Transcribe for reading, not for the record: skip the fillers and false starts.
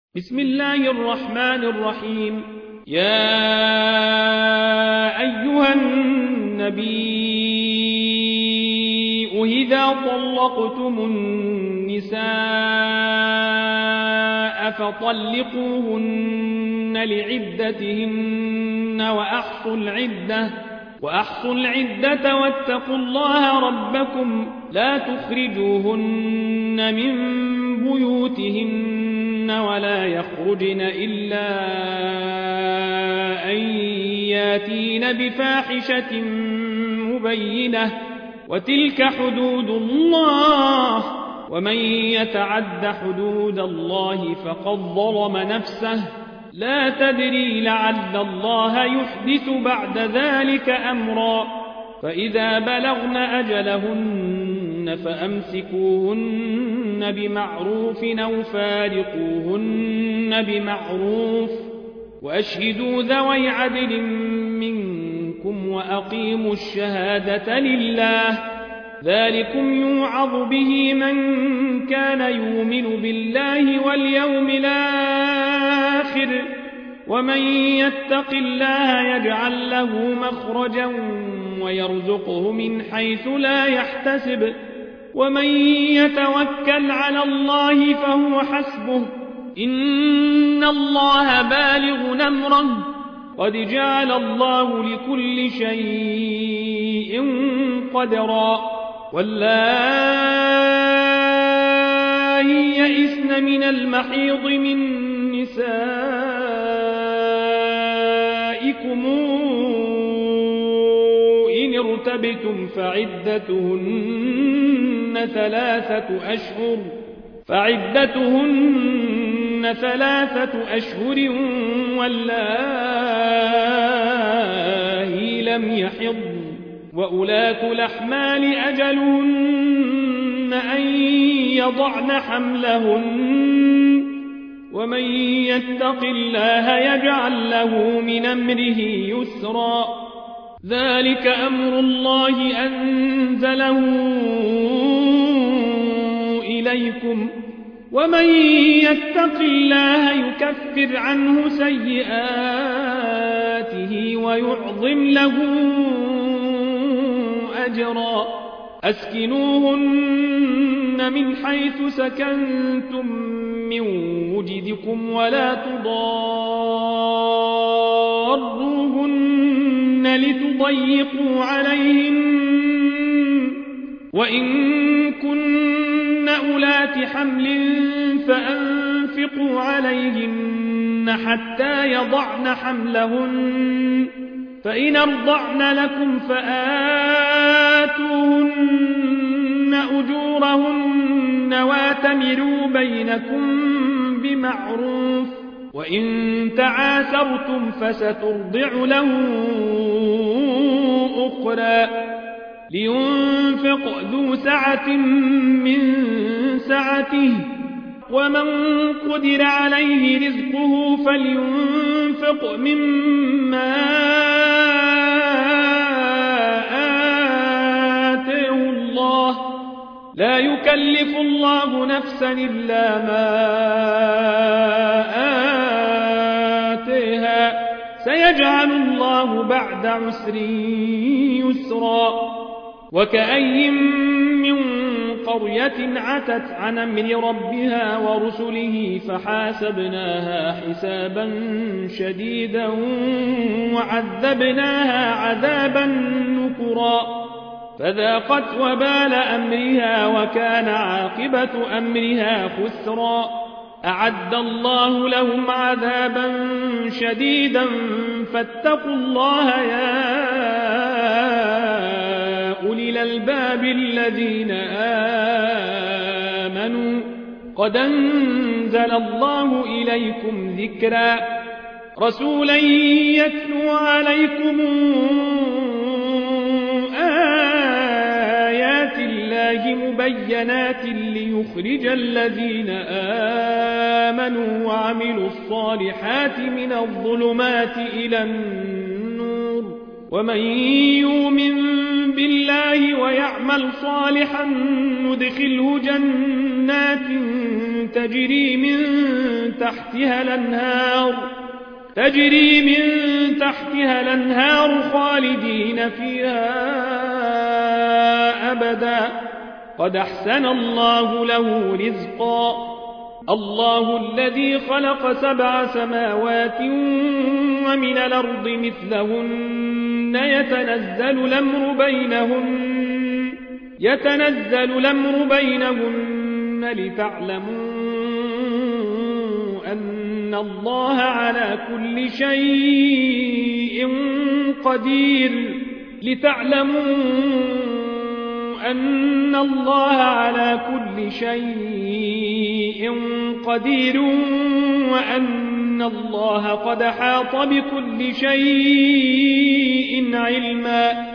بسم الله الرحمن الرحيم. يا أيها النبي إذا طلقتم النساء فطلقوهن لعدتهن وأحصوا العدة واتقوا الله ربكم لا تخرجوهن من بيوتهن ولا يخرجن إلا أن ياتين بفاحشة مبينة وتلك حدود الله ومن يتعد حدود الله فقد ظلم نفسه لا تدري لعل الله يحدث بعد ذلك أمرا فإذا بلغن أجلهن فأمسكوهن بمعروف أو فارقوهن بمعروف وأشهدوا ذوي عدل منكم وأقيموا الشهادة لله ذلكم يوعظ به من كان يؤمن بالله واليوم الآخر ومن يتق الله يجعل له مخرجا ويرزقه من حيث لا يحتسب ومن يتوكل على الله فهو حسبه إن الله بالغ أمره قد جعل الله لكل شيء قدرا واللائي يئسن من المحيض من نسائكم إن ارتبتم فعدتهن ثلاثة أشهر واللائي لم يحضن وأولاة الأحمال أجلهن أن يضعن حملهن ومن يتق الله يجعل له من أمره يسرا ذلك أمر الله أنزله إليكم ومن يتق الله يكفر عنه سيئاته ويعظم له أجرا أسكنوهن من حيث سكنتم من وجدكم ولا تضاروهن لتضيقوا عليهن وإن كن أولات حمل فأنفقوا عليهن حتى يضعن حملهن فإن أرضعن لكم فآتوهن أجورهن واتمروا بينكم بمعروف وإن تعاثرتم فسترضع له أخرى لينفق ذو سعة من سعته ومن قدر عليه رزقه فلينفق مما آتاه الله لا يكلف الله نفسا إلا ما آتاها سيجعل الله بعد عسر يسرا وكأي من قرية عتت عن أمر ربها ورسله فحاسبناها حسابا شديدا وعذبناها عذابا نكرا فذاقت وبال أمرها وكان عاقبة أمرها خسرا أعد الله لهم عذابا شديدا فاتقوا الله يا أولي الألباب الذين آمنوا قد أنزل الله إليكم ذكرا رسولا يتلو عليكم آيات الله مبينات ليخرج الذين آمنوا وعملوا الصالحات من الظلمات إلى النور ومن يؤمن بالله ويعمل صالحا ندخله جنات تجري من تحتها الأنهار خالدين فيها أبدا قد أحسن الله له رزقا الله الذي خلق 7 سماوات ومن الأرض مثلهن يتنزل الأمر بينهن لتعلموا أن الله على كل شيء قدير وأن الله قد حاط بكل شيء علما